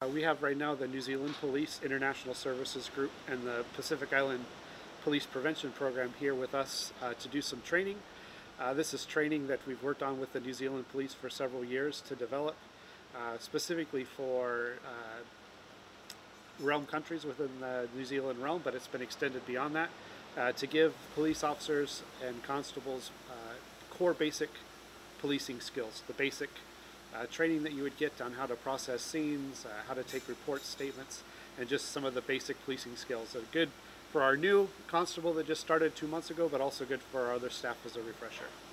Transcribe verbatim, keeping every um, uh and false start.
we have right now the New Zealand Police International Services Group and the Pacific Island Police Prevention Program here with us uh, to do some training. Uh, this is training that we've worked on with the New Zealand Police for several years to develop, uh, specifically for uh, realm countries within the New Zealand realm, but it's been extended beyond that uh, to give police officers and constables uh, core basic policing skills, the basic uh, training that you would get on how to process scenes, uh, how to take reports, statements, and just some of the basic policing skills that are good for our new constable that just started two months ago, but also good for our other staff as a refresher.